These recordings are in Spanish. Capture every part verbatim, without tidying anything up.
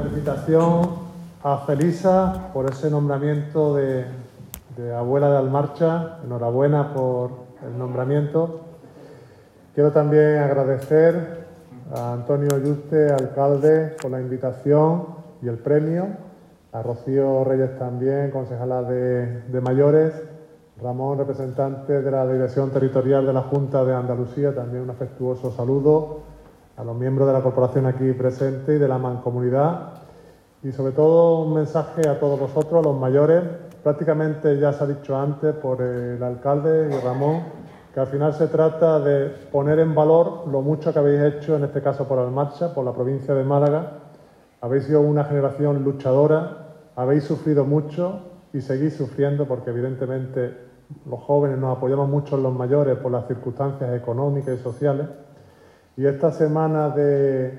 felicitación a Felisa por ese nombramiento de, de abuela de Almarcha. Enhorabuena por el nombramiento. Quiero también agradecer a Antonio Yuste, alcalde, por la invitación y el premio, a Rocío Reyes también, concejala de, de Mayores, Ramón, representante de la Dirección Territorial de la Junta de Andalucía, también un afectuoso saludo a los miembros de la corporación aquí presentes y de la mancomunidad, y sobre todo un mensaje a todos vosotros, a los mayores. Prácticamente ya se ha dicho antes por el alcalde y Ramón, que al final se trata de poner en valor lo mucho que habéis hecho, en este caso por Almarcha, por la provincia de Málaga. Habéis sido una generación luchadora, habéis sufrido mucho y seguís sufriendo porque evidentemente los jóvenes nos apoyamos mucho en los mayores por las circunstancias económicas y sociales. Y esta semana de,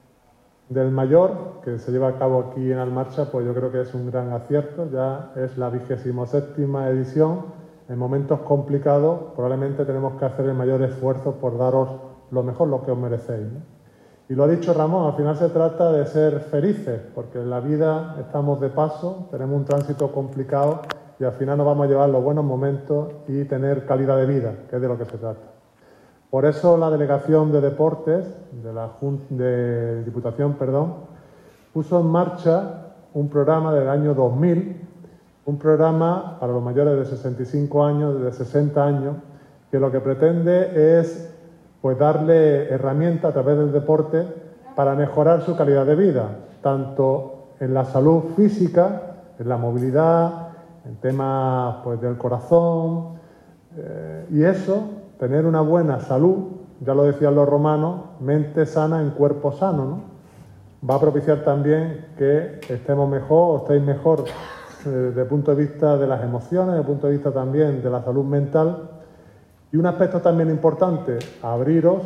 del mayor, que se lleva a cabo aquí en Almarcha, pues yo creo que es un gran acierto. Ya es la vigésima séptima edición. En momentos complicados probablemente tenemos que hacer el mayor esfuerzo por daros lo mejor, lo que os merecéis, ¿no? Y lo ha dicho Ramón, al final se trata de ser felices, porque en la vida estamos de paso, tenemos un tránsito complicado y al final nos vamos a llevar los buenos momentos y tener calidad de vida, que es de lo que se trata. Por eso la Delegación de Deportes de la Junta de Diputación, perdón, puso en marcha un programa del año dos mil, un programa para los mayores de sesenta y cinco años, de sesenta años, que lo que pretende es pues darle herramientas a través del deporte para mejorar su calidad de vida, tanto en la salud física, en la movilidad, en temas pues del corazón, eh, y eso, tener una buena salud, ya lo decían los romanos, mente sana en cuerpo sano, ¿no? Va a propiciar también que estemos mejor o estéis mejor eh, desde el punto de vista de las emociones, desde el punto de vista también de la salud mental. Y un aspecto también importante, abriros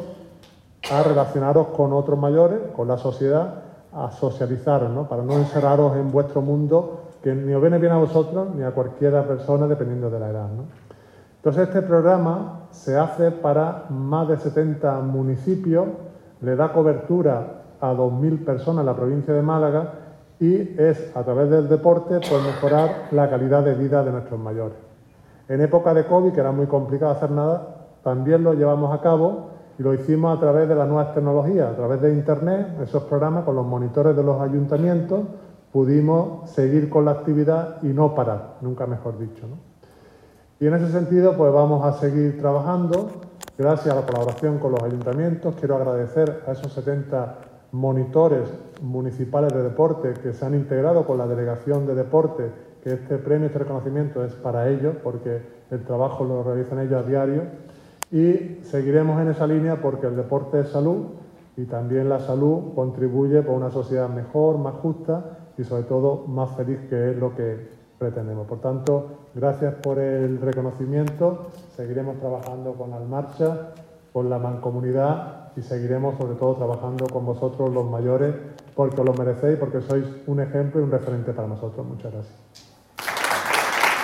a relacionaros con otros mayores, con la sociedad, a socializaros, ¿no? Para no encerraros en vuestro mundo, que ni os viene bien a vosotros ni a cualquiera persona, dependiendo de la edad, ¿no? Entonces, este programa se hace para más de setenta municipios, le da cobertura a dos mil personas en la provincia de Málaga y es, a través del deporte, pues mejorar la calidad de vida de nuestros mayores. En época de COVID, que era muy complicado hacer nada, también lo llevamos a cabo y lo hicimos a través de las nuevas tecnologías, a través de Internet, esos programas con los monitores de los ayuntamientos, pudimos seguir con la actividad y no parar, nunca mejor dicho, ¿no? Y en ese sentido, pues vamos a seguir trabajando, gracias a la colaboración con los ayuntamientos. Quiero agradecer a esos setenta monitores municipales de deporte que se han integrado con la Delegación de Deporte, que este premio, este reconocimiento es para ellos, porque el trabajo lo realizan ellos a diario, y seguiremos en esa línea porque el deporte es salud y también la salud contribuye por una sociedad mejor, más justa y sobre todo más feliz, que es lo que pretendemos. Por tanto, gracias por el reconocimiento, seguiremos trabajando con Almarcha, con la mancomunidad y seguiremos sobre todo trabajando con vosotros los mayores, porque os lo merecéis, porque sois un ejemplo y un referente para nosotros. Muchas gracias.